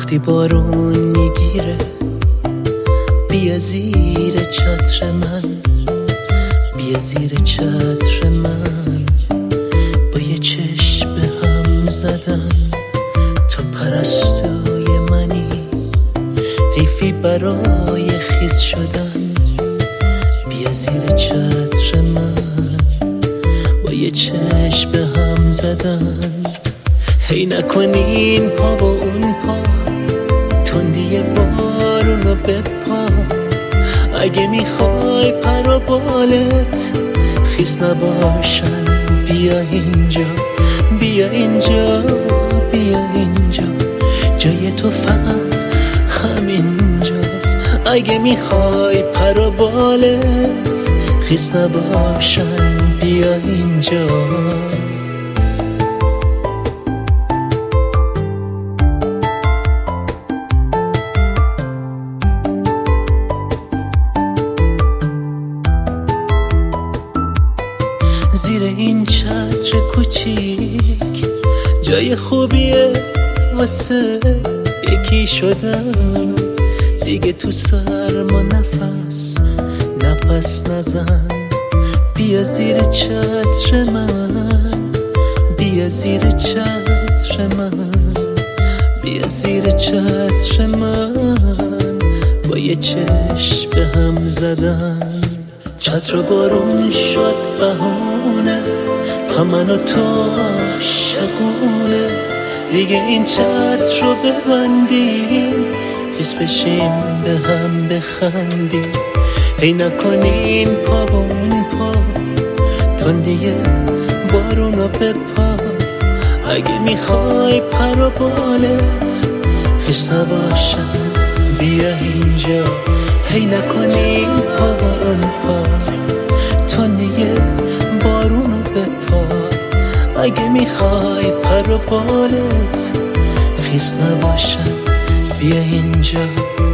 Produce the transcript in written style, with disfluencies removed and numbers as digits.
وقتی بارون میگیره بیا زیر چتر من، بیا زیر چتر من، با یه چشم به هم زدن. تو پرستوی منی، حیفی برای خیز شدن. بیا زیر چتر من، با یه چشم به هم زدن. هی نکنین پا و اون پا، تندی بارونو بپا. اگه میخوای پر و بالت خیس نباشن، بیا اینجا، بیا اینجا، بیا اینجا. جای تو فقط همینجاست. اگه میخوای پر و بالت خیس نباشن، بیا اینجا. زیر این چتر کوچیک جای خوبیه واسه یکی شدن. دیگه تو سرما نفس نزن. بیا زیر چتر من، بیا زیر چتر من، بیا زیر چتر من، با یه چشم به هم زدن. چتر و بارون شد بهونه تا من و تو عاشقونه. دیگه این چتر رو ببندیم، خیس بشیم به هم بخندیم. هی نکنین پا و اون پا، تندیه بارونو بپا. اگه میخوای پر و بالت خیس نباشن، بیا اینجا. هی نکنین پا و اون پا، تندیه بارونو بپا. اگه میخوای پر و بالت خیس نباشن، بیا اینجا.